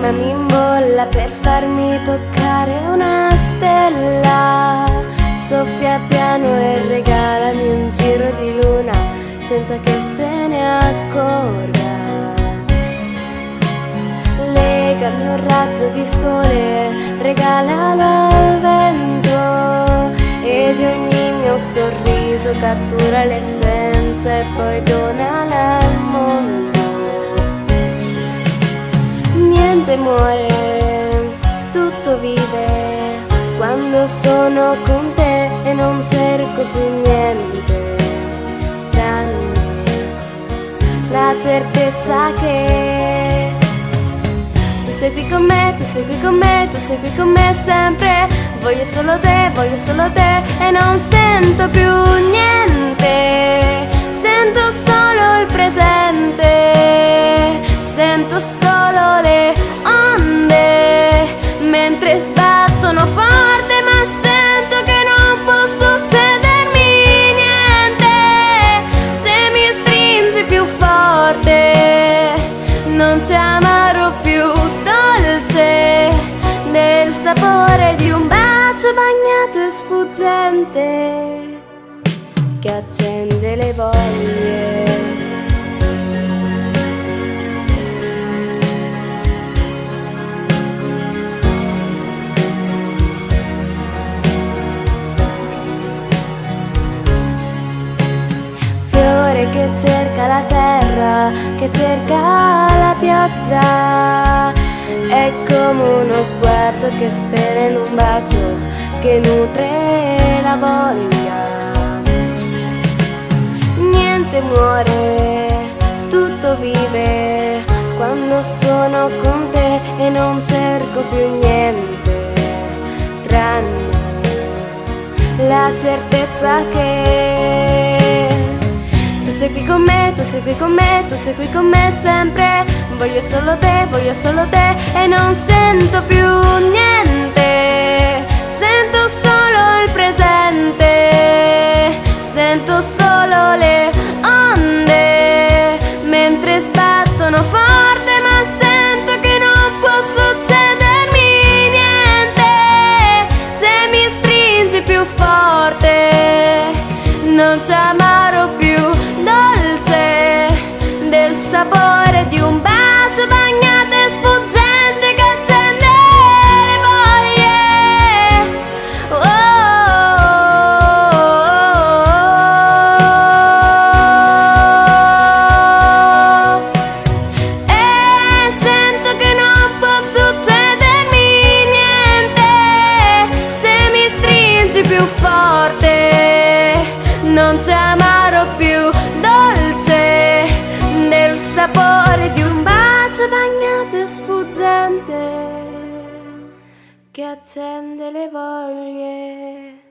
mani in bolla per farmi toccare una stella. Soffia piano e regalami un giro di luna senza che se ne accorga. Legami un raggio di sole, regalalo al vento, e di ogni mio sorriso cattura l'essenza e poi donala al mondo. Niente muore, tutto vive quando sono con te e non cerco più niente tranne la certezza che tu sei qui con me, tu sei qui con me, tu sei qui con me sempre. Voglio solo te e non sento più niente, sento solo il presente, sento solo le onde mentre sbattono forte, ma sento che non può succedermi niente. Se mi stringi più forte non c'è amaro più dolce del sapore di un bacio bagnato e sfuggente che accende le voglie. Che cerca la terra, che cerca la pioggia, è come uno sguardo che spera in un bacio che nutre la voglia. Niente muore, tutto vive quando sono con te e non cerco più niente tranne la certezza che tu sei qui con me, tu sei qui con me, tu sei qui con me sempre. Voglio solo te e non sento più niente, sento solo il presente, sento solo le onde mentre sbattono forte, ma sento che non può succedermi niente. Se mi stringi più forte non c'è amaro più dolce del sapore di un bacio bagnato e sfuggente che accende le voglie. Oh, oh, oh, oh. E sento che non può succedermi niente. Se mi stringi più forte non c'è amaro più dolce del sapore di un bacio bagnato e sfuggente che accende le voglie.